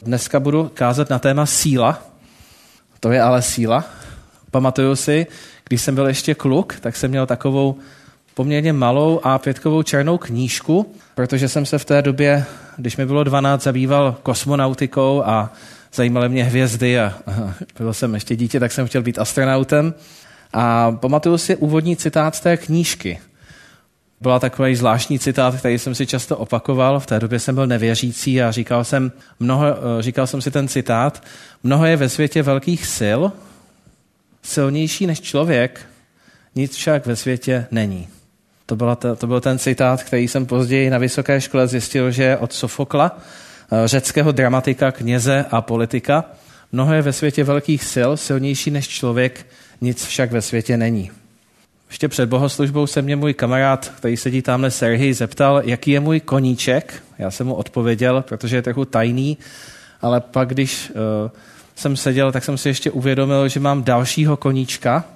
Dneska budu kázat na téma síla. To je ale síla. Pamatuju si, když jsem byl ještě kluk, tak jsem měl takovou poměrně malou A5kovou černou knížku, protože jsem se v té době, když mi bylo 12, zabýval kosmonautikou a zajímaly mě hvězdy a byl jsem ještě dítě, tak jsem chtěl být astronautem. A pamatuju si úvodní citát z té knížky. Byla takový zvláštní citát, který jsem si často opakoval. V té době jsem byl nevěřící a říkal jsem si ten citát. Mnoho je ve světě velkých sil, silnější než člověk, nic však ve světě není. To byl ten citát, který jsem později na vysoké škole zjistil, že je od Sofokla, řeckého dramatika, kněze a politika. Mnoho je ve světě velkých sil, silnější než člověk, nic však ve světě není. Ještě před bohoslužbou se mě můj kamarád, který sedí tamhle Serhij, zeptal, jaký je můj koníček. Já jsem mu odpověděl, protože je trochu tajný, ale pak, když jsem seděl, tak jsem si ještě uvědomil, že mám dalšího koníčka,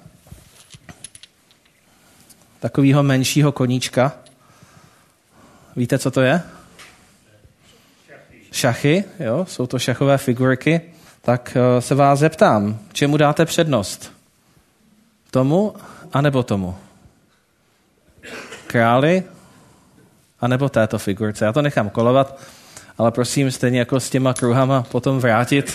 takového menšího koníčka. Víte, co to je? Šachy, jo, jsou to šachové figurky. Tak se vás zeptám, čemu dáte přednost? Tomu anebo tomu? Králi anebo této figurce? Já to nechám kolovat, ale prosím stejně jako s těma kruhama potom vrátit.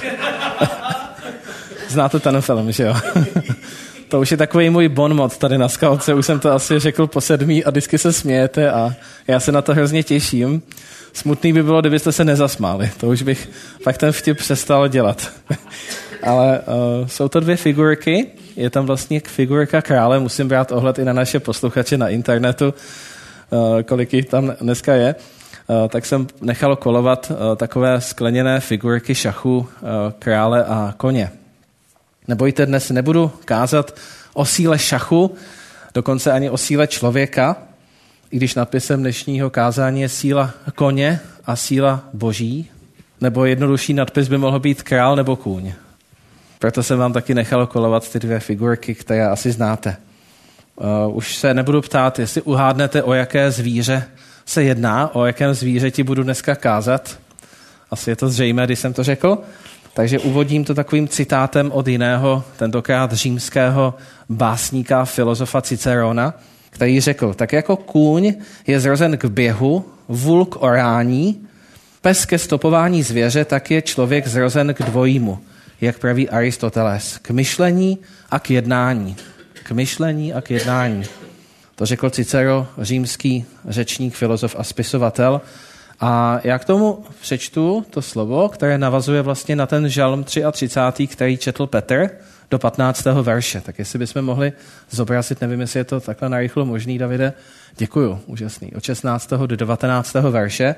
Znáte ten film, že jo? To už je takový můj bonmot tady na skalce, už jsem to asi řekl po 7. a vždycky se smějete a já se na to hrozně těším. Smutný by bylo, kdybyste se nezasmáli. To už bych pak ten vtip přestal dělat. Ale jsou to 2 figurky. Je tam vlastně figurka krále. Musím brát ohled i na naše posluchače na internetu, kolik jich tam dneska je. Tak jsem nechal kolovat takové skleněné figurky šachu krále a koně. Nebojte, dnes nebudu kázat o síle šachu, dokonce ani o síle člověka, i když nadpisem dnešního kázání je síla koně a síla boží, nebo jednodušší nadpis by mohl být král nebo kůň. Proto jsem vám taky nechal kolovat ty 2 figurky, které asi znáte. Už se nebudu ptát, jestli uhádnete, o jaké zvíře se jedná, o jakém zvířeti budu dneska kázat. Asi je to zřejmé, když jsem to řekl. Takže uvodím to takovým citátem od jiného, tentokrát římského básníka, filozofa Cicerona, který řekl, tak jako kůň je zrozen k běhu, vůl k orání, pes ke stopování zvěře, tak je člověk zrozen k dvojímu, jak praví Aristoteles, k myšlení a k jednání. K myšlení a k jednání. To řekl Cicero, římský řečník, filozof a spisovatel. A já k tomu přečtu to slovo, které navazuje vlastně na ten žalm 33, který četl Petr, do 15. verše. Tak jestli bychom mohli zobrazit, nevím, jestli je to takhle narychlo možný, Davide. Děkuju, úžasný. Od 16. do 19. verše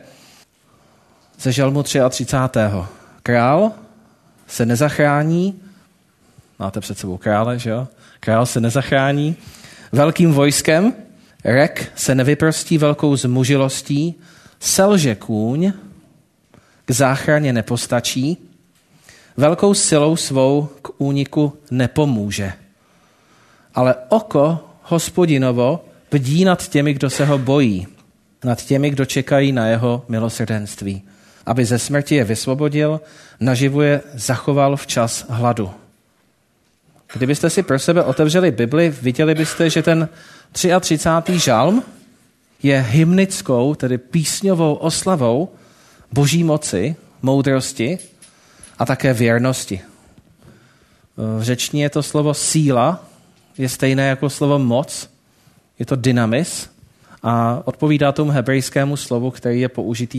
ze žalmu 33. Král se nezachrání, máte před sebou krále, že jo? Král se nezachrání velkým vojskem, rek se nevyprostí velkou zmužilostí, selže kůň, k záchraně nepostačí, velkou silou svou k úniku nepomůže. Ale oko Hospodinovo bdí nad těmi, kdo se ho bojí, nad těmi, kdo čekají na jeho milosrdenství, aby ze smrti je vysvobodil, naživu je zachoval v čas hladu. Kdybyste si pro sebe otevřeli Bibli, viděli byste, že ten 33. žalm je hymnickou, tedy písňovou oslavou boží moci, moudrosti a také věrnosti. V řečtině to slovo síla je stejné jako slovo moc, je to dynamis a odpovídá tomu hebrejskému slovu, který je použitý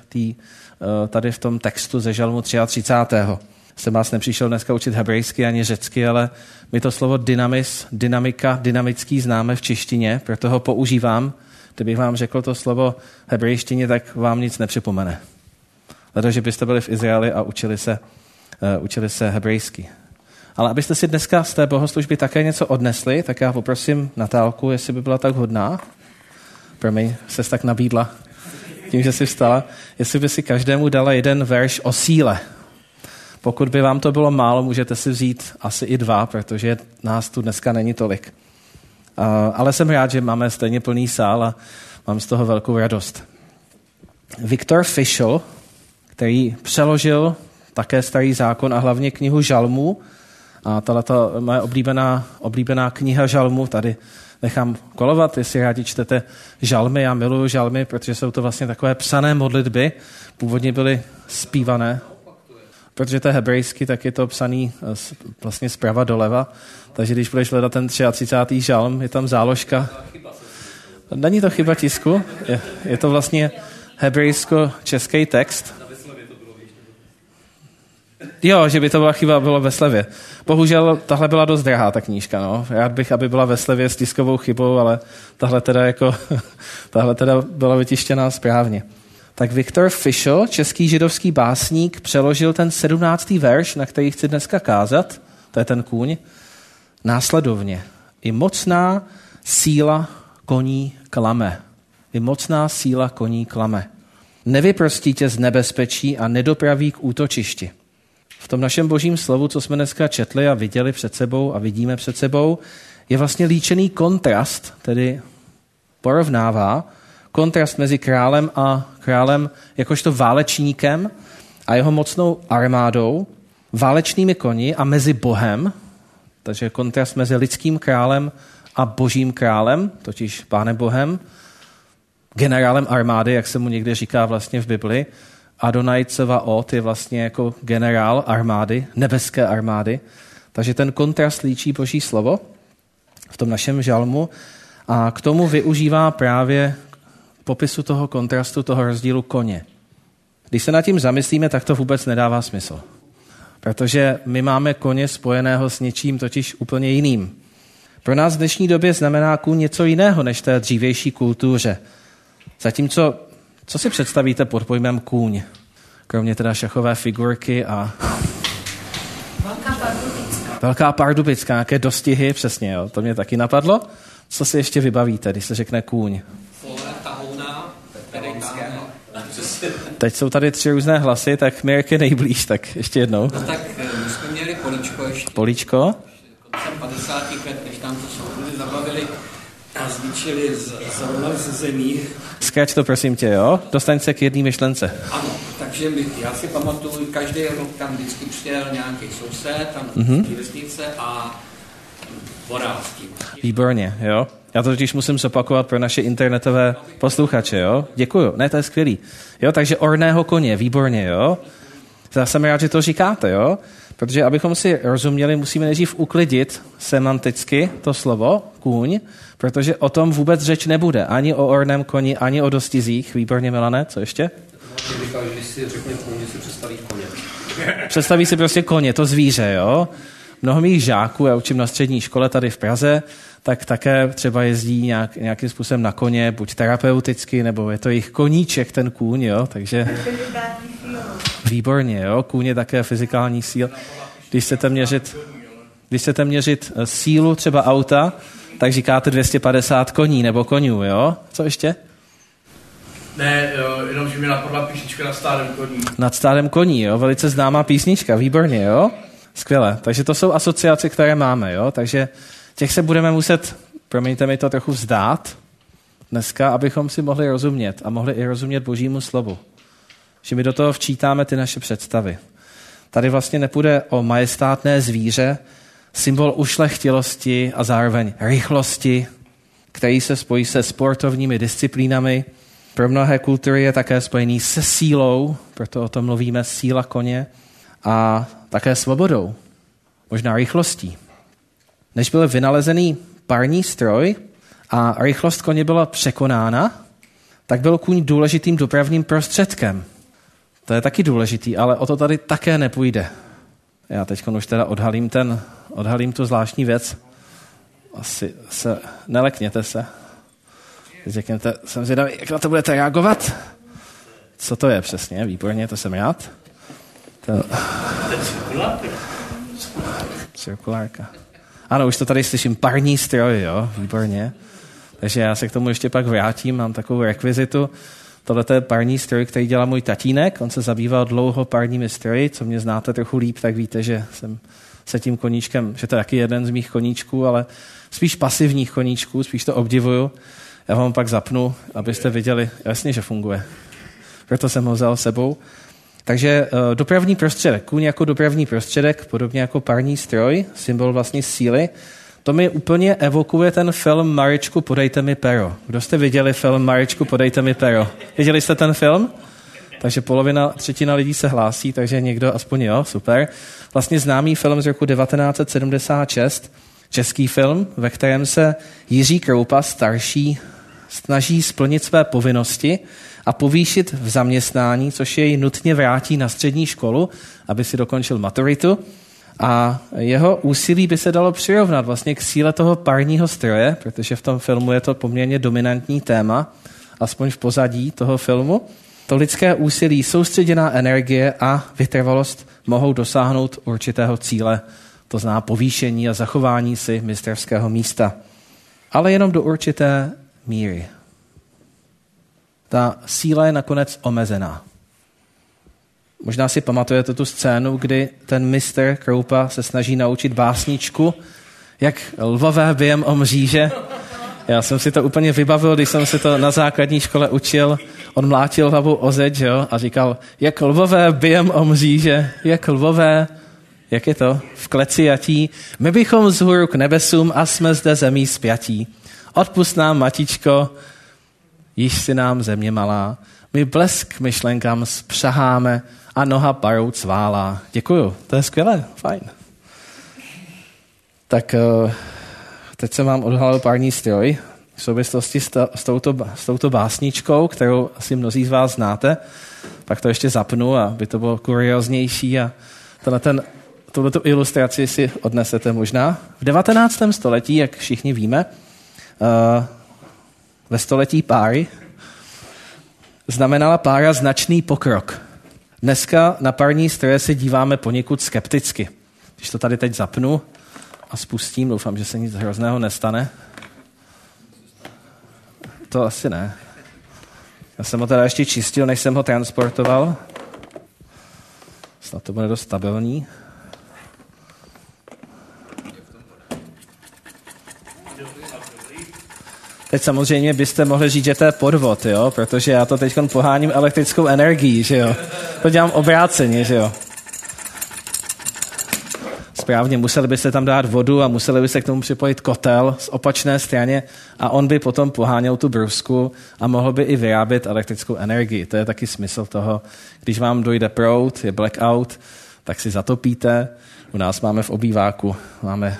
tady v tom textu ze žalmu 33. Jsem vás nepřišel dneska učit hebrejsky ani řecky, ale my to slovo dynamis, dynamika, dynamický známe v češtině, proto ho používám. Kdybych vám řekl to slovo hebrejštině, tak vám nic nepřipomene. Leda, že byste byli v Izraeli a učili se hebrejsky. Ale abyste si dneska z té bohoslužby také něco odnesli, tak já poprosím Natálku, jestli by byla tak hodná. Promiň, ses tak nabídla tím, že jsi vstala. Jestli by si každému dala jeden verš o síle. Pokud by vám to bylo málo, můžete si vzít asi i 2, protože nás tu dneska není tolik. Ale jsem rád, že máme stejně plný sál a mám z toho velkou radost. Viktor Fischl, který přeložil také Starý zákon a hlavně knihu Žalmů. A tato moje oblíbená kniha Žalmů tady nechám kolovat, jestli rádi čtete žalmy. Já miluju žalmy, protože jsou to vlastně takové psané modlitby. Původně byly zpívané. Protože to je hebrejsky, tak je to psaný vlastně zprava doleva. Takže když budeš hledat ten 33. žalm, je tam záložka. Není to chyba tisku, je to vlastně hebrejsko-český text. Jo, že by to byla chyba, bylo ve slevě. Bohužel tahle byla dost drahá, ta knížka. No. Rád bych, aby byla ve slevě s tiskovou chybou, ale tahle teda byla vytištěná správně. Tak Viktor Fischl, český židovský básník, přeložil ten 17. verš, na který chci dneska kázat, to je ten kůň, následovně. I mocná síla koní klame. I mocná síla koní klame. Nevyprostí tě z nebezpečí a nedopraví k útočišti. V tom našem božím slovu, co jsme dneska četli a viděli před sebou a vidíme před sebou, je vlastně líčený kontrast, tedy porovnává kontrast mezi králem jakožto válečníkem a jeho mocnou armádou, válečnými koni a mezi Bohem, takže kontrast mezi lidským králem a božím králem, totiž Pánem Bohem, generálem armády, jak se mu někde říká vlastně v Bibli. Adonai Tsevaot je vlastně jako generál armády, nebeské armády. Takže ten kontrast líčí boží slovo v tom našem žalmu a k tomu využívá právě popisu toho kontrastu, toho rozdílu koně. Když se nad tím zamyslíme, tak to vůbec nedává smysl. Protože my máme koně spojeného s něčím totiž úplně jiným. Pro nás v dnešní době znamená kůň něco jiného než té dřívější kultuře. Zatímco, co si představíte pod pojmem kůň? Kromě teda šachové figurky a... Velká pardubická, nějaké dostihy, přesně, jo. To mě taky napadlo. Co si ještě vybavíte, když se řekne kůň? Teď jsou tady 3 různé hlasy, tak Mirek je nejblíž, tak ještě jednou. No tak my jsme měli políčko ještě. Políčko? Koncem 50. let, než tam to soudruzi zabavili a zničili ze zemí. Zkrať to, prosím tě, jo? Dostaň se k jedné myšlence. Ano, takže já si pamatuju, každý rok tam vždycky přijel nějaký soused, tam z vesnice a voral s tím. Výborně, jo? Já to totiž musím zopakovat pro naše internetové posluchače, jo? Děkuju, ne, to je skvělý. Jo, takže orného koně, výborně, jo? Já jsem rád, že to říkáte, jo? Protože abychom si rozuměli, musíme nejdřív uklidit semanticky to slovo kůň, protože o tom vůbec řeč nebude. Ani o orném koni, ani o dostizích. Výborně, Milane, co ještě? Říkal, že když si řekne kůň, že si představí koně. Představí si prostě koně, to zvíře, jo? Mnoho mých žáků, já učím na střední škole tady v Praze, tak také třeba jezdí nějakým způsobem na koně, buď terapeuticky, nebo je to jejich koníček, ten kůň, jo? Takže... Výborně, jo? Kůň je také fyzikální síla. Když chcete měřit sílu třeba auta, tak říkáte 250 koní nebo konňů, jo? Co ještě? Ne, jenom, že mi napadla písnička Nad stádem koní. Nad stádem koní, jo? Velice známá písnička, výborně, jo? Skvěle. Takže to jsou asociace, které máme, jo? Takže těch se budeme muset, promiňte mi to, trochu vzdát dneska, abychom si mohli rozumět a mohli i rozumět Božímu slovu. Že my do toho včítáme ty naše představy. Tady vlastně nepůjde o majestátné zvíře, symbol ušlechtilosti a zároveň rychlosti, který se spojí se sportovními disciplínami. Pro mnohé kultury je také spojený se sílou, proto o tom mluvíme, síla koně, a také svobodou, možná rychlostí. Než byl vynalezený parní stroj a rychlost koně byla překonána, tak byl kůň důležitým dopravním prostředkem. To je taky důležitý, ale o to tady také nepůjde. Já teď už teda odhalím tu zvláštní věc. Asi se, nelekněte se. Řekněte, jsem zvědavý, jak na to budete reagovat. Co to je přesně? Výborně, to jsem rád. Cirkulárka. Ano, už to tady slyším. Parní stroj, jo? Výborně. Takže já se k tomu ještě pak vrátím. Mám takovou rekvizitu. Tohle je parní stroj, který dělá můj tatínek. On se zabýval dlouho parními stroji. Co mě znáte trochu líp, tak víte, že jsem se tím koníčkem, že to je taky jeden z mých koníčků, ale spíš pasivních koníčků, spíš to obdivuju. Já vám pak zapnu, abyste viděli, jasně, že funguje. Proto jsem ho vzal sebou. Takže dopravní prostředek, kůň jako dopravní prostředek, podobně jako parní stroj, symbol vlastně síly, to mi úplně evokuje ten film Maričku, podejte mi pero. Kdo jste viděli film Maričku, podejte mi pero? Viděli jste ten film? Takže třetina lidí se hlásí, takže někdo aspoň jo, super. Vlastně známý film z roku 1976, český film, ve kterém se Jiří Kroupa, starší, snaží splnit své povinnosti a povýšit v zaměstnání, což jej nutně vrátí na střední školu, aby si dokončil maturitu. A jeho úsilí by se dalo přirovnat vlastně k síle toho parního stroje, protože v tom filmu je to poměrně dominantní téma, aspoň v pozadí toho filmu. To lidské úsilí, soustředěná energie a vytrvalost mohou dosáhnout určitého cíle, to znamená povýšení a zachování si mistrovského místa. Ale jenom do určité míry. Ta síla je nakonec omezená. Možná si pamatujete tu scénu, kdy ten mistr Kroupa se snaží naučit básničku, jak lvové bijem o mříže. Já jsem si to úplně vybavil, když jsem si to na základní škole učil. On mlátil hlavu o zeď, jo, a říkal, jak lvové bijem o mříže, jak lvové, jak je to, v kleci jatí, my bychom vzhůru k nebesům a jsme zde zemí spjatí. Odpusť nám, matičko, již si nám země malá, my blesk myšlenkám spřaháme a noha parou cválá. Děkuju, to je skvělé, fajn. Tak teď jsem vám odhalil parní stroj v souvislosti s touto básničkou, kterou asi mnozí z vás znáte. Pak to ještě zapnu, aby to bylo kurioznější a tuhletu ilustraci si odnesete možná. V 19. století, jak všichni víme, ve století páry znamenala pára značný pokrok. Dneska na parní stroje se díváme poněkud skepticky. Když to tady teď zapnu a spustím, doufám, že se nic hrozného nestane. To asi ne. Já jsem ho teda ještě čistil, než jsem ho transportoval. Snad to bude dost stabilní. Teď samozřejmě byste mohli říct, že to je podvod, jo? Protože já to teď poháním elektrickou energií, že jo? To dělám obráceně, že jo? Správně, museli byste tam dát vodu a museli byste k tomu připojit kotel z opačné straně a on by potom poháněl tu brusku a mohl by i vyrábět elektrickou energii. To je taky smysl toho, když vám dojde proud, je blackout, tak si zatopíte. U nás máme v obýváku, máme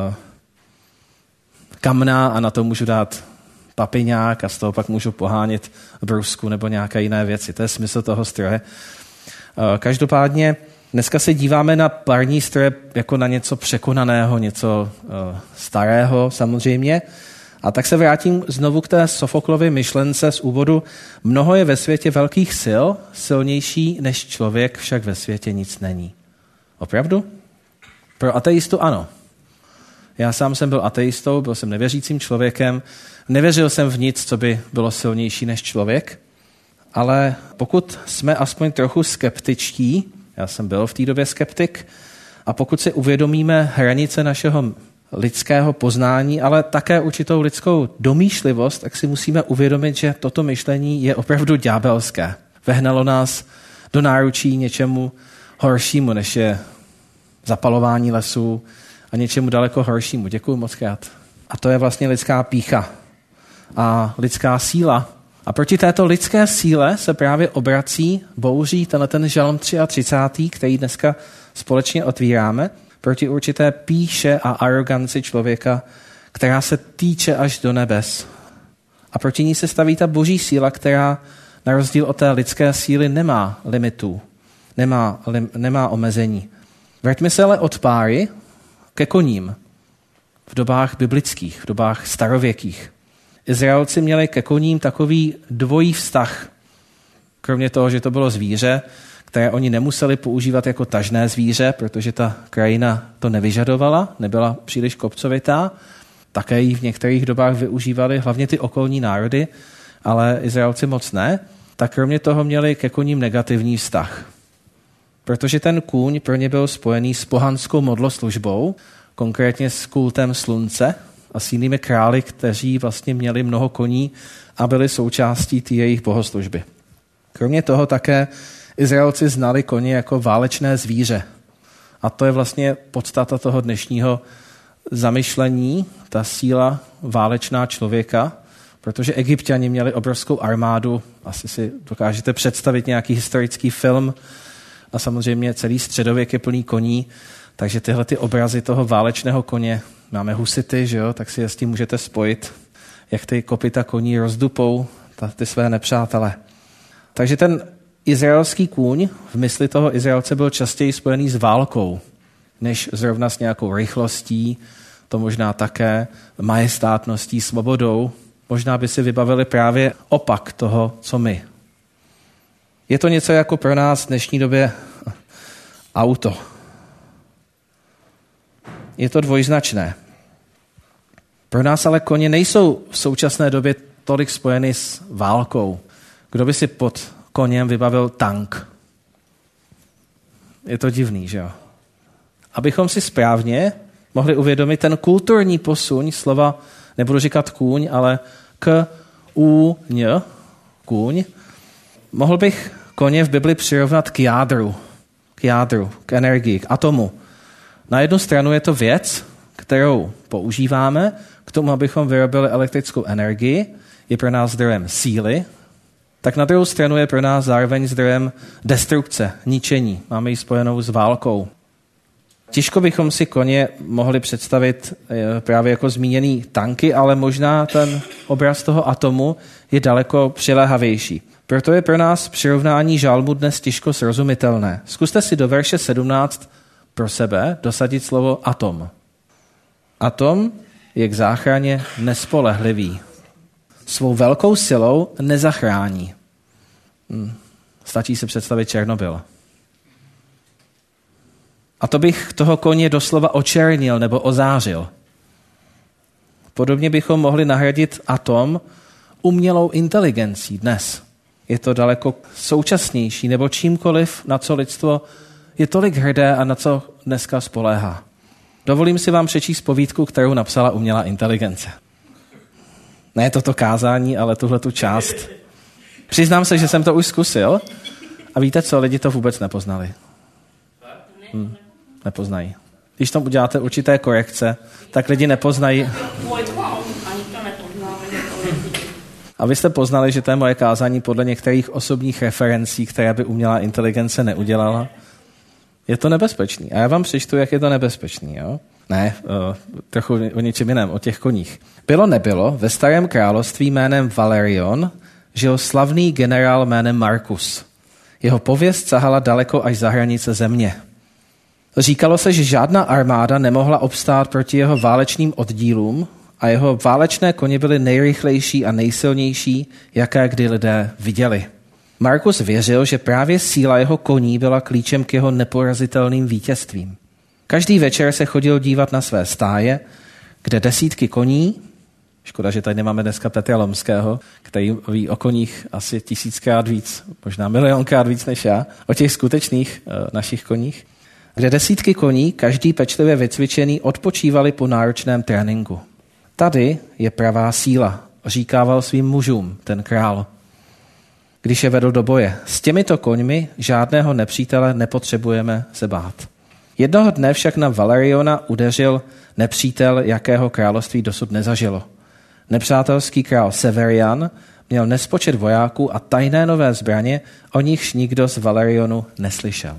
kamna a na to můžu dát papiňák a z toho pak můžu pohánět brusku nebo nějaké jiné věci. To je smysl toho stroje. Každopádně dneska se díváme na parní stroje jako na něco překonaného, něco starého samozřejmě. A tak se vrátím znovu k té Sofoklově myšlence z úvodu. Mnoho je ve světě velkých sil, silnější než člověk, však ve světě nic není. Opravdu? Pro ateistu ano. Já sám jsem byl ateistou, byl jsem nevěřícím člověkem, nevěřil jsem v nic, co by bylo silnější než člověk, ale pokud jsme aspoň trochu skeptičtí, já jsem byl v té době skeptik, a pokud si uvědomíme hranice našeho lidského poznání, ale také určitou lidskou domýšlivost, tak si musíme uvědomit, že toto myšlení je opravdu ďábelské. Vehnalo nás do náručí něčemu horšímu, než je zapalování lesů a něčemu daleko horšímu. Děkuju moc krát. A to je vlastně lidská pýcha a lidská síla. A proti této lidské síle se právě obrací, bouří ten žalm 33, který dneska společně otvíráme, proti určité pýše a aroganci člověka, která se týče až do nebes. A proti ní se staví ta boží síla, která na rozdíl od té lidské síly nemá limitů, nemá omezení. Vraťme se ale od páry ke koním v dobách biblických, v dobách starověkých. Izraelci měli ke koním takový dvojí vztah. Kromě toho, že to bylo zvíře, které oni nemuseli používat jako tažné zvíře, protože ta krajina to nevyžadovala, nebyla příliš kopcovitá. Také ji v některých dobách využívali hlavně ty okolní národy, ale Izraelci moc ne. Tak kromě toho měli ke koním negativní vztah. Protože ten kůň pro ně byl spojený s pohanskou modloslužbou, konkrétně s kultem slunce a s jinými králi, kteří vlastně měli mnoho koní a byli součástí té jejich bohoslužby. Kromě toho také Izraelci znali koně jako válečné zvíře. A to je vlastně podstata toho dnešního zamyšlení, ta síla válečná člověka, protože Egypťani měli obrovskou armádu, asi si dokážete představit nějaký historický film a samozřejmě celý středověk je plný koní, takže tyhle ty obrazy toho válečného koně, máme husity, že jo, tak si je s tím můžete spojit, jak ty kopyta koní rozdupou ty své nepřátele. Takže ten izraelský kůň v mysli toho Izraelce byl častěji spojený s válkou, než zrovna s nějakou rychlostí, to možná také majestátností, svobodou. Možná by si vybavili právě opak toho, co my. Je to něco jako pro nás v dnešní době auto. Je to dvojznačné. Pro nás ale koně nejsou v současné době tolik spojeny s válkou. Kdo by si pod koněm vybavil tank? Je to divný, že jo? Abychom si správně mohli uvědomit ten kulturní posun slova, nebudu říkat kůň, ale kůň. Mohl bych koně v Bibli přirovnat k jádru, k energii, k atomu. Na jednu stranu je to věc, kterou používáme k tomu, abychom vyrobili elektrickou energii, je pro nás zdrojem síly, tak na druhou stranu je pro nás zároveň zdrojem destrukce, ničení. Máme ji spojenou s válkou. Těžko bychom si koně mohli představit právě jako zmíněný tanky, ale možná ten obraz toho atomu je daleko přiléhavější. Proto je pro nás přirovnání žalmu dnes těžko srozumitelné. Zkuste si do verše 17 pro sebe dosadit slovo atom. Atom je k záchraně nespolehlivý. Svou velkou silou nezachrání. Stačí si představit Černobyl. A to bych toho koně doslova očernil nebo ozářil. Podobně bychom mohli nahradit atom umělou inteligencí dnes. Je to daleko současnější nebo čímkoliv, na co lidstvo je tolik hrdé a na co dneska spoléhá. Dovolím si vám přečíst povídku, kterou napsala umělá inteligence. Ne toto kázání, ale tuhletu část. Přiznám se, že jsem to už zkusil a víte co, lidi to vůbec nepoznali. Nepoznají. Když tam uděláte určité korekce, tak lidi nepoznají. A vy jste poznali, že to je moje kázání podle některých osobních referencí, které by umělá inteligence neudělala. Je to nebezpečný. A já vám přečtu, jak je to nebezpečný. Jo? Ne, trochu o něčem jiném, o těch koních. Bylo nebylo, ve starém království jménem Valerion žil slavný generál jménem Markus. Jeho pověst sahala daleko až za hranice země. Říkalo se, že žádná armáda nemohla obstát proti jeho válečným oddílům a jeho válečné koně byly nejrychlejší a nejsilnější, jaké kdy lidé viděli. Markus věřil, že právě síla jeho koní byla klíčem k jeho neporazitelným vítězstvím. Každý večer se chodil dívat na své stáje, kde desítky koní, škoda, že tady nemáme dneska Petra Lomského, který ví o koních asi 1000krát víc, možná milionkrát víc než já, o těch skutečných našich koních, kde desítky koní, každý pečlivě vycvičený, odpočívali po náročném tréninku. Tady je pravá síla, říkával svým mužům ten král, když je vedl do boje. S těmito koňmi žádného nepřítele nepotřebujeme se bát. Jednoho dne však na Valeriona udeřil nepřítel, jakého království dosud nezažilo. Nepřátelský král Severian měl nespočet vojáků a tajné nové zbraně, o nichž nikdo z Valerionu neslyšel.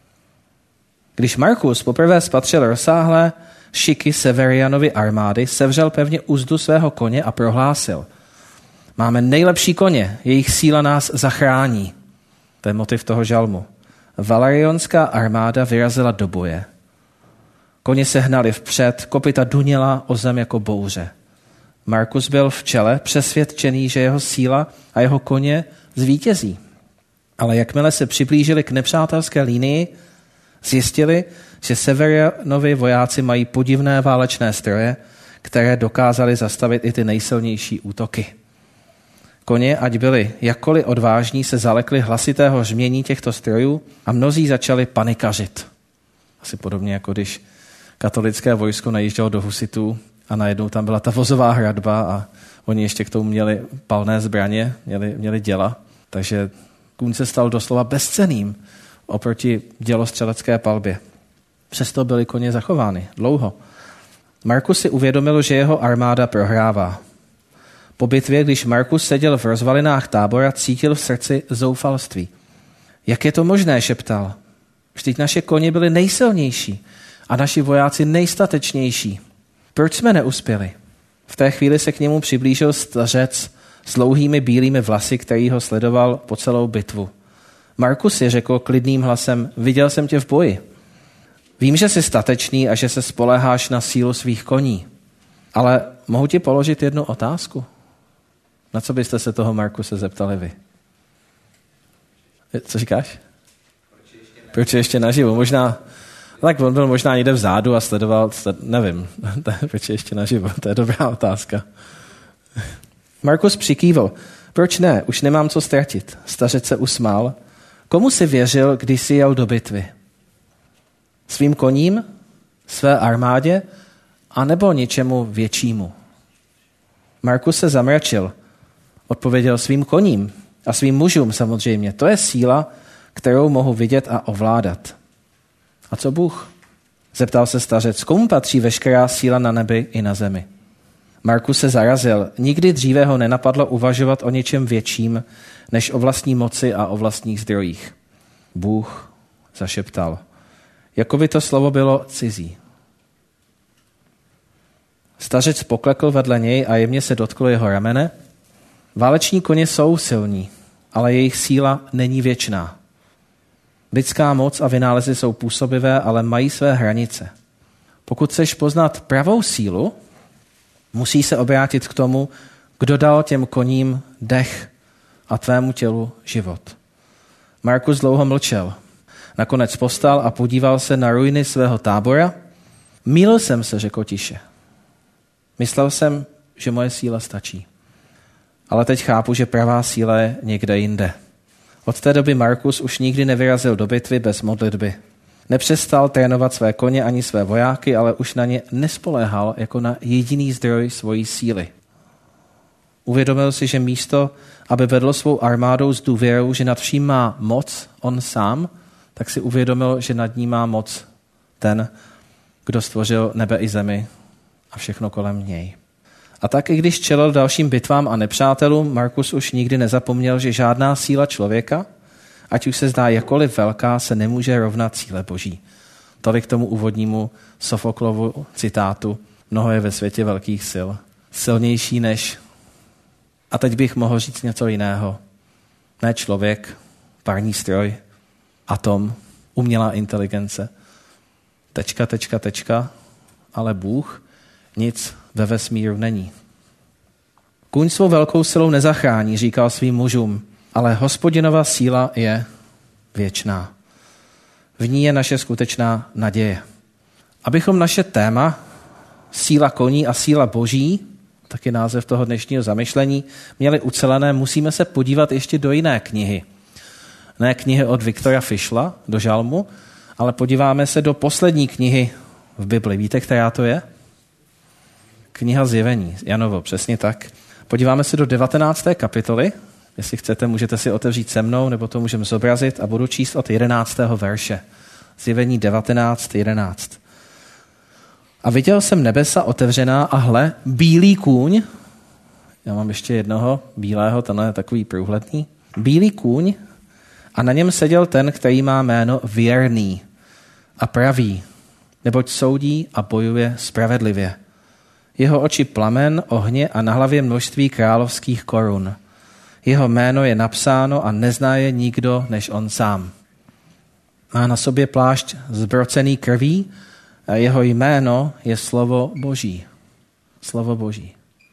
Když Markus poprvé spatřil rozsáhlé šiky Severianovy armády, sevřel pevně uzdu svého koně a prohlásil: Máme nejlepší koně, jejich síla nás zachrání. To je motiv toho žalmu. Valerionská armáda vyrazila do boje. Koně se hnali vpřed, kopyta duněla o zem jako bouře. Markus byl v čele, přesvědčený, že jeho síla a jeho koně zvítězí. Ale jakmile se přiblížili k nepřátelské linii, zjistili, že Severianovi vojáci mají podivné válečné stroje, které dokázaly zastavit i ty nejsilnější útoky. Koně, ať byli jakkoliv odvážní, se zalekli hlasitého řmění těchto strojů a mnozí začali panikařit. Asi podobně, jako když katolické vojsko najíždělo do husitů a najednou tam byla ta vozová hradba a oni ještě k tomu měli palné zbraně, měli děla. Takže Kůň se stal doslova bezcenným oproti dělostřelecké palbě. Přesto byly koně zachovány dlouho. Markus si uvědomil, že jeho armáda prohrává. Po bitvě, když Markus seděl v rozvalinách tábora, cítil v srdci zoufalství. Jak je to možné, šeptal. Vždyť naše koně byly nejsilnější a naši vojáci nejstatečnější. Proč jsme neuspěli? V té chvíli se k němu přiblížil stařec s dlouhými bílými vlasy, který ho sledoval po celou bitvu. Markus si řekl klidným hlasem, viděl jsem tě v boji. Vím, že jsi statečný a že se spoléháš na sílu svých koní, ale mohu ti položit jednu otázku? Na co byste se toho Markuse zeptali vy? Co říkáš? Proč je ještě naživu? Možná, tak on byl možná někde vzadu a sledoval, nevím, proč je ještě naživu, to je dobrá otázka. Markus přikývl, proč ne, už nemám co ztratit. Stařec se usmál. Komu jsi věřil, když jsi jel do bitvy? Svým koním, své armádě, anebo něčemu většímu? Markus se zamračil. Odpověděl svým koním a svým mužům samozřejmě. To je síla, kterou mohu vidět a ovládat. A co Bůh? Zeptal se stařec, komu patří veškerá síla na nebi i na zemi? Markus se zarazil. Nikdy dříve ho nenapadlo uvažovat o něčem větším, než o vlastní moci a o vlastních zdrojích. Bůh zašeptal. Jako by to slovo bylo cizí. Stařec poklekl vedle něj a jemně se dotkl jeho ramene. Váleční koně jsou silní, ale jejich síla není věčná. Lidská moc a vynálezy jsou působivé, ale mají své hranice. Pokud chceš poznat pravou sílu, musí se obrátit k tomu, kdo dal těm koním dech a tvému tělu život. Markus dlouho mlčel. Nakonec povstal a podíval se na ruiny svého tábora. Mýlil jsem se, řekl tiše. Myslel jsem, že moje síla stačí. Ale teď chápu, že pravá síla je někde jinde. Od té doby Markus už nikdy nevyrazil do bitvy bez modlitby. Nepřestal trénovat své koně ani své vojáky, ale už na ně nespoléhal jako na jediný zdroj svojí síly. Uvědomil si, že místo, aby vedl svou armádou s důvěrou, že nad vším má moc on sám, tak si uvědomil, že nad ní má moc ten, kdo stvořil nebe i zemi a všechno kolem něj. A tak i když čelil dalším bitvám a nepřátelům, Markus už nikdy nezapomněl, že žádná síla člověka, ať už se zdá jakkoliv velká, se nemůže rovnat síle Boží. Tolik tomu úvodnímu Sofoklovu citátu. Mnoho je ve světě velkých sil. Silnější než... A teď bych mohl říct něco jiného. Ne člověk, parní stroj, atom, umělá inteligence. Tečka, ale Bůh nic ve vesmíru není. Kůň svou velkou silou nezachrání, říkal svým mužům, ale Hospodinova síla je věčná. V ní je naše skutečná naděje. Abychom naše téma, síla koní a síla Boží, taky název toho dnešního zamyšlení, měli ucelené, musíme se podívat ještě do jiné knihy. Ne knihy od Viktora Fischla, do Žalmu, ale podíváme se do poslední knihy v Bibli. Víte, která to je? Kniha Zjevení, Janovo, přesně tak. Podíváme se do 19. kapitoly. Jestli chcete, můžete si otevřít se mnou, nebo to můžeme zobrazit a budu číst od 11. verše. Zjevení 19:11. A viděl jsem nebesa otevřená a hle, bílý kůň. Já mám ještě jednoho bílého, tenhle je takový průhledný. Bílý kůň a na něm seděl ten, který má jméno Věrný a pravý, neboť soudí a bojuje spravedlivě. Jeho oči plamen, ohně a na hlavě množství královských korun. Jeho jméno je napsáno a nezná je nikdo než on sám. Má na sobě plášť zbrocený krví a jeho jméno je slovo Boží. Slovo Boží.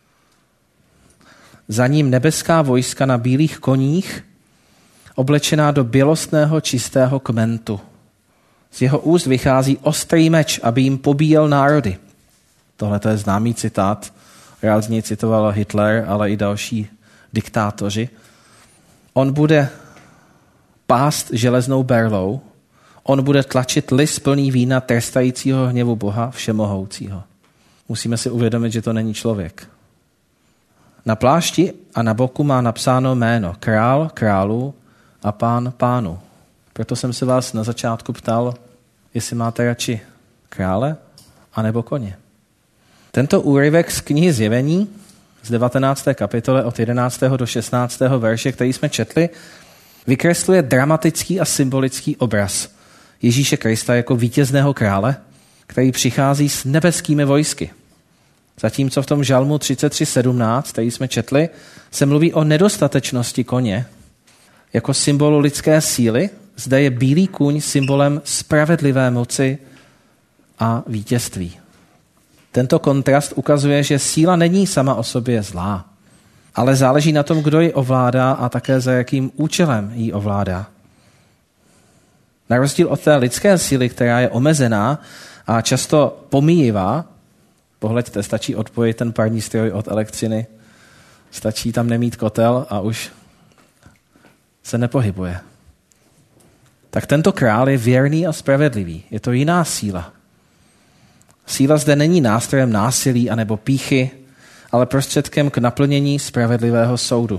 Za ním nebeská vojska na bílých koních, oblečená do bělostného čistého kmentu. Z jeho úst vychází ostrý meč, aby jim pobíjel národy. Tohle je známý citát. Rád z něj citoval Hitler, ale i další diktátoři. On bude pást železnou berlou, on bude tlačit lis plný vína trestajícího hněvu Boha všemohoucího. Musíme si uvědomit, že to není člověk. Na plášti a na boku má napsáno jméno Král králů a pán pánu. Proto jsem se vás na začátku ptal, jestli máte radši krále anebo koně. Tento úryvek z knihy Zjevení z 19. kapitole od 11. do 16. verše, který jsme četli, vykresluje dramatický a symbolický obraz Ježíše Krista jako vítězného krále, který přichází s nebeskými vojsky. Zatímco v tom žalmu 33:17, který jsme četli, se mluví o nedostatečnosti koně jako symbolu lidské síly, zde je bílý kůň symbolem spravedlivé moci a vítězství. Tento kontrast ukazuje, že síla není sama o sobě zlá, ale záleží na tom, kdo ji ovládá a také za jakým účelem ji ovládá. Na rozdíl od té lidské síly, která je omezená a často pomíjivá, pohleďte, stačí odpojit ten parní stroj od elektřiny, stačí tam nemít kotel a už se nepohybuje. Tak tento král je věrný a spravedlivý. Je to jiná síla. Síla zde není nástrojem násilí anebo pýchy, ale prostředkem k naplnění spravedlivého soudu.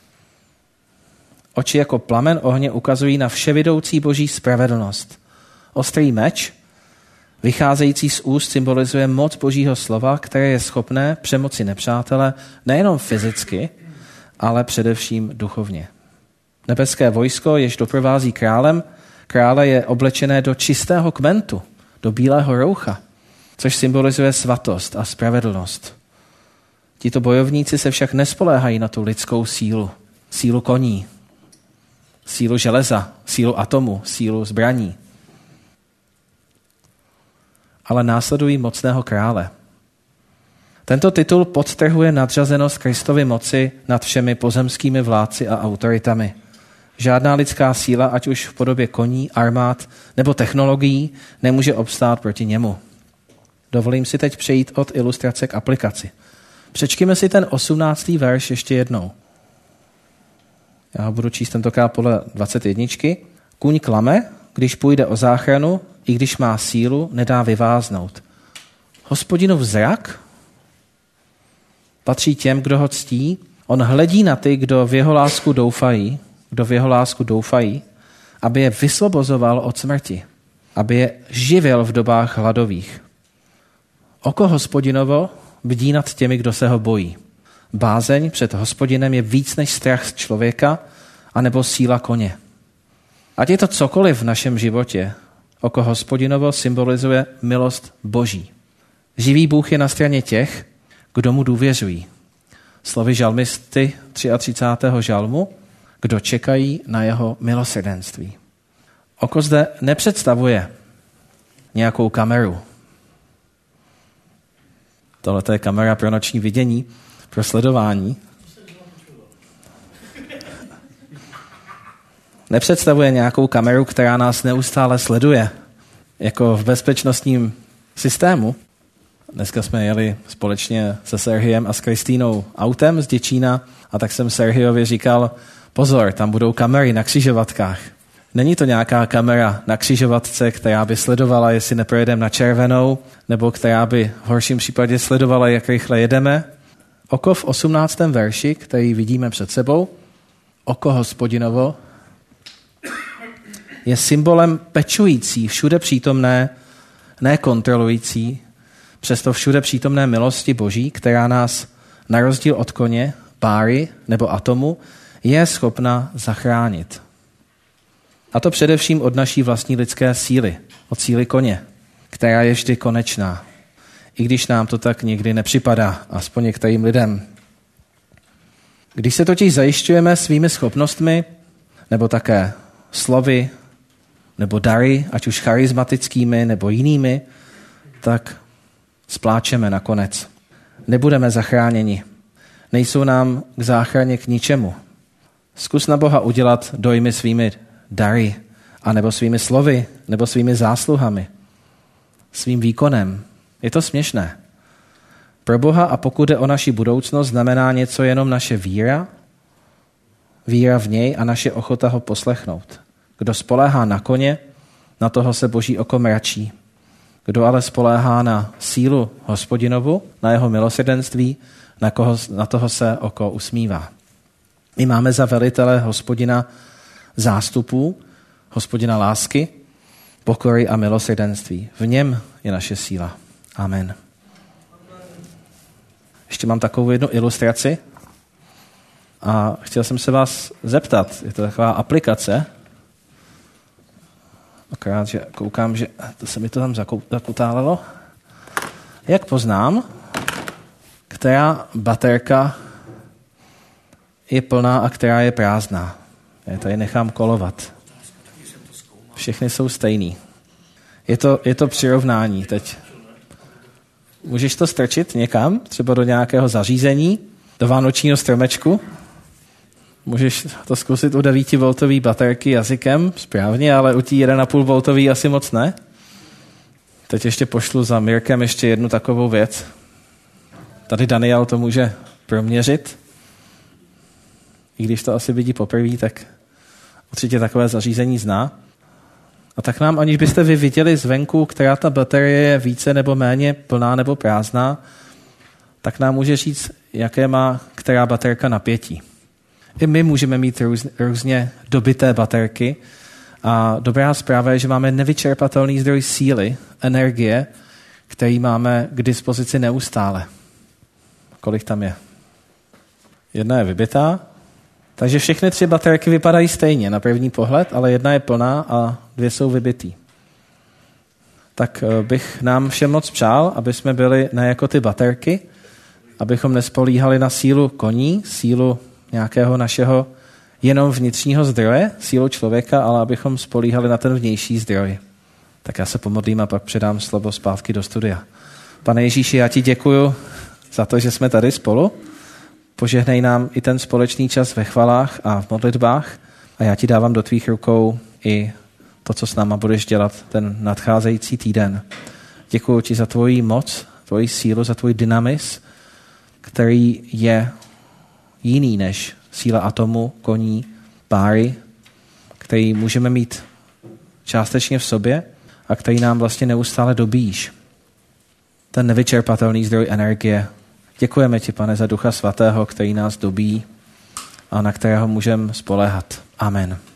Oči jako plamen ohně ukazují na vševidoucí boží spravedlnost. Ostrý meč, vycházející z úst, symbolizuje moc božího slova, které je schopné přemoci nepřátele nejenom fyzicky, ale především duchovně. Nebeské vojsko, jež doprovází krále je oblečené do čistého kmentu, do bílého roucha, což symbolizuje svatost a spravedlnost. Tito bojovníci se však nespoléhají na tu lidskou sílu koní, sílu železa, sílu atomu, sílu zbraní, ale následují mocného krále. Tento titul podtrhuje nadřazenost Kristovy moci nad všemi pozemskými vládci a autoritami. Žádná lidská síla, ať už v podobě koní, armád nebo technologií, nemůže obstát proti němu. Dovolím si teď přejít od ilustrace k aplikaci. Přečtěme si ten 18. verš ještě jednou. Já budu číst tentokrát podle 21. Kůň klame, když půjde o záchranu, i když má sílu, nedá vyváznout. Hospodinův zrak patří těm, kdo ho ctí. On hledí na ty, kdo v jeho lásku doufají, aby je vysvobozoval od smrti, aby je živil v dobách hladových. Oko Hospodinovo bdí nad těmi, kdo se ho bojí. Bázeň před Hospodinem je víc než strach z člověka anebo síla koně. Ať je to cokoliv v našem životě, oko Hospodinovo symbolizuje milost Boží. Živý Bůh je na straně těch, kdo mu důvěřují. Slovy žalmisty 33. žalmu, kdo čekají na jeho milosrdenství. Oko zde nepředstavuje nějakou kameru. Tohle je kamera pro noční vidění, pro sledování. Nepředstavuje nějakou kameru, která nás neustále sleduje, jako v bezpečnostním systému. Dneska jsme jeli společně se Serhiem a s Kristýnou autem z Děčína a tak jsem Serhiovi říkal, pozor, tam budou kamery na křižovatkách. Není to nějaká kamera na křižovatce, která by sledovala, jestli neprojedeme na červenou, nebo která by v horším případě sledovala, jak rychle jedeme. Oko v 18. verši, který vidíme před sebou, oko Hospodinovo, je symbolem pečující, všude přítomné, ne kontrolující, přesto všude přítomné milosti Boží, která nás na rozdíl od koně, páry nebo atomu je schopna zachránit. A to především od naší vlastní lidské síly, od síly koně, která je vždy konečná. I když nám to tak někdy nepřipadá, aspoň některým lidem. Když se totiž zajišťujeme svými schopnostmi, nebo také slovy, nebo dary, ať už charismatickými, nebo jinými, tak spláčeme nakonec. Nebudeme zachráněni. Nejsou nám k záchraně k ničemu. Zkus na Boha udělat dojmy svými dary, anebo svými slovy, nebo svými zásluhami, svým výkonem. Je to směšné. Pro Boha a pokud jde o naši budoucnost, znamená něco jenom naše víra v něj a naše ochota ho poslechnout. Kdo spoléhá na koně, na toho se Boží oko mračí. Kdo ale spoléhá na sílu Hospodinovu, na jeho milosrdenství, na toho se oko usmívá. My máme za velitele Hospodina zástupů Hospodina lásky, pokory a milosrdenství. V něm je naše síla. Amen. Ještě mám takovou jednu ilustraci a chtěl jsem se vás zeptat. Je to taková aplikace. Akorát, že koukám, že to se mi to tam zakutálelo. Jak poznám, která baterka je plná a která je prázdná? Já tady nechám kolovat. Všechny jsou stejný. Je to přirovnání teď. Můžeš to strčit někam, třeba do nějakého zařízení, do vánočního stromečku. Můžeš to zkusit u 9V baterky jazykem, správně, ale u tí 1,5V asi moc ne. Teď ještě pošlu za Mirkem ještě jednu takovou věc. Tady Daniel to může proměřit. I když to asi vidí poprvé, tak určitě takové zařízení zná. A tak nám, aniž byste vy viděli zvenku, která ta baterie je více nebo méně plná nebo prázdná, tak nám může říct, jaké má která baterka napětí. I my můžeme mít různě dobité baterky a dobrá zpráva je, že máme nevyčerpatelný zdroj síly, energie, který máme k dispozici neustále. Kolik tam je? Jedna je vybitá, takže všechny 3 baterky vypadají stejně na první pohled, ale jedna je plná a 2 jsou vybitý. Tak bych nám všem moc přál, aby jsme byli ne jako ty baterky, abychom nespolíhali na sílu koní, sílu nějakého našeho jenom vnitřního zdroje, sílu člověka, ale abychom spolíhali na ten vnější zdroj. Tak já se pomodlím a pak předám slovo zpátky do studia. Pane Ježíši, já ti děkuju za to, že jsme tady spolu. Požehnej nám i ten společný čas ve chvalách a v modlitbách a já ti dávám do tvých rukou i to, co s náma budeš dělat ten nadcházející týden. Děkuju ti za tvoji moc, tvoji sílu, za tvůj dynamis, který je jiný než síla atomu, koní, páry, který můžeme mít částečně v sobě a který nám vlastně neustále dobíjíš. Ten nevyčerpatelný zdroj energie. Děkujeme ti, Pane, za Ducha Svatého, který nás dobíjí a na kterého můžeme spoléhat. Amen.